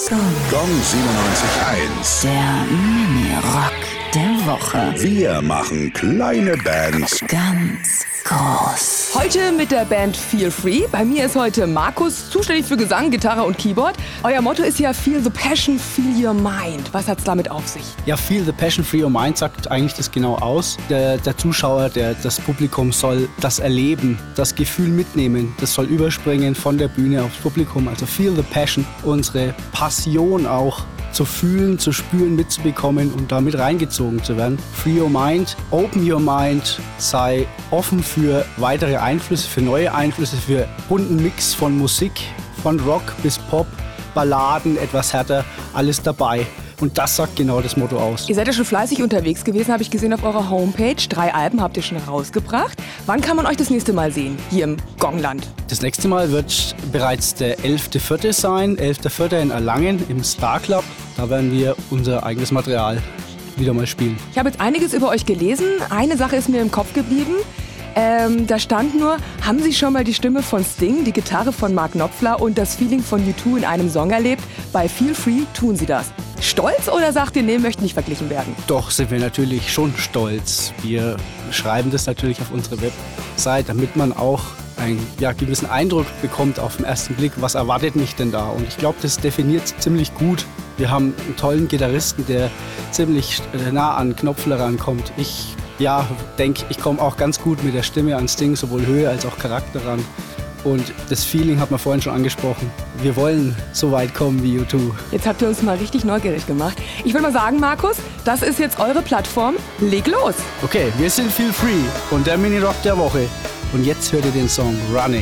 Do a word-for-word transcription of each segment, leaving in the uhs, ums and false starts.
Gong siebenundneunzig Komma eins. Der Mini-Rock der Woche. Wir machen kleine Bands ganz groß. Heute mit der Band Feel Free. Bei mir ist heute Markus, zuständig für Gesang, Gitarre und Keyboard. Euer Motto ist ja Feel the Passion, Feel Your Mind. Was hat's damit auf sich? Ja, Feel the Passion, Feel Your Mind sagt eigentlich das genau aus. Der, der Zuschauer, der, das Publikum soll das erleben, das Gefühl mitnehmen. Das soll überspringen von der Bühne aufs Publikum. Also Feel the Passion, unsere Passion auch zu fühlen, zu spüren, mitzubekommen und damit reingezogen zu werden. Free your mind, open your mind, sei offen für weitere Einflüsse, für neue Einflüsse, für bunten Mix von Musik, von Rock bis Pop, Balladen, etwas härter, alles dabei. Und das sagt genau das Motto aus. Ihr seid ja schon fleißig unterwegs gewesen, habe ich gesehen auf eurer Homepage. Drei Alben habt ihr schon rausgebracht. Wann kann man euch das nächste Mal sehen, hier im Gongland? Das nächste Mal wird bereits der elfter Vierter sein, elfter Vierter in Erlangen im Star Club. Da werden wir unser eigenes Material wieder mal spielen. Ich habe jetzt einiges über euch gelesen. Eine Sache ist mir im Kopf geblieben. Ähm, da stand nur, haben Sie schon mal die Stimme von Sting, die Gitarre von Mark Knopfler und das Feeling von U zwei in einem Song erlebt? Bei Feel Free tun Sie das. Stolz oder sagt ihr, nee, möchte nicht verglichen werden? Doch, sind wir natürlich schon stolz. Wir schreiben das natürlich auf unsere Website, damit man auch einen ja, gewissen Eindruck bekommt auf den ersten Blick, was erwartet mich denn da? Und ich glaube, das definiert ziemlich gut. Wir haben einen tollen Gitarristen, der ziemlich nah an Knopfler rankommt. Ich ja, denke, ich komme auch ganz gut mit der Stimme an Sting, sowohl Höhe als auch Charakter ran. Und das Feeling hat man vorhin schon angesprochen. Wir wollen so weit kommen wie U zwei. Jetzt habt ihr uns mal richtig neugierig gemacht. Ich würde mal sagen, Markus, das ist jetzt eure Plattform. Leg los! Okay, wir sind Feel Free und der Mini-Rock der Woche. Und jetzt hört ihr den Song Running.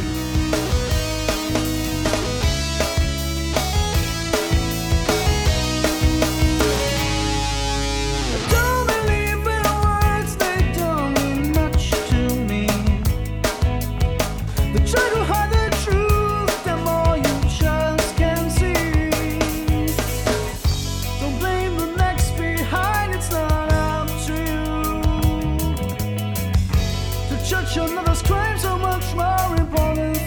Another scream so much more important.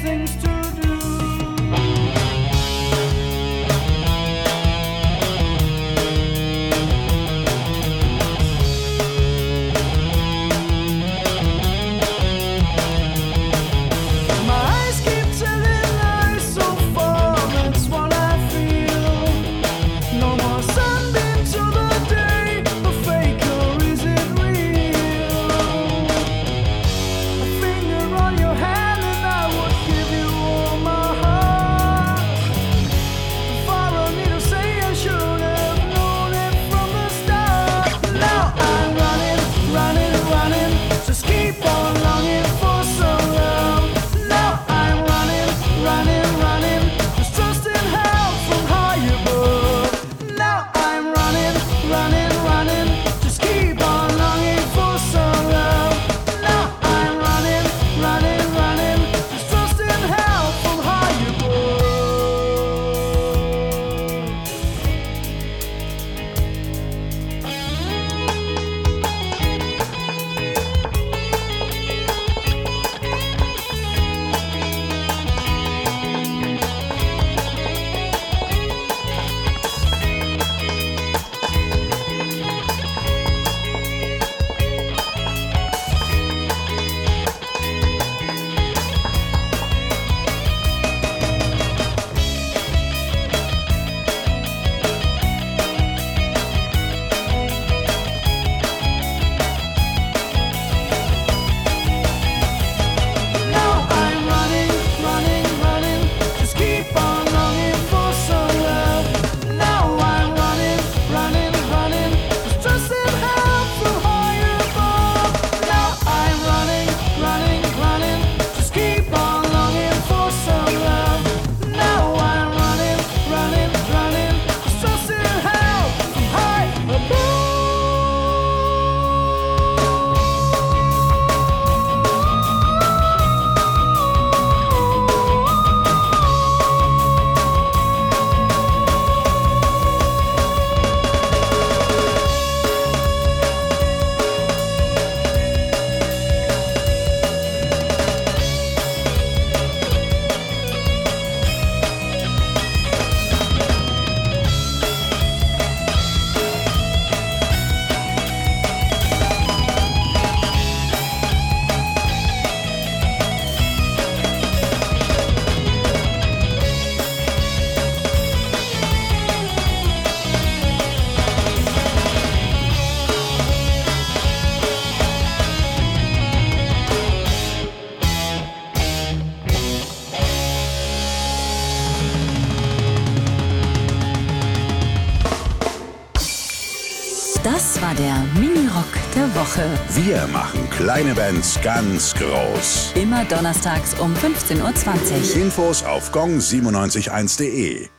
Das war der Mini-Rock der Woche. Wir machen kleine Bands ganz groß. Immer donnerstags um fünfzehn Uhr zwanzig. Infos auf gong neun sieben eins punkt de.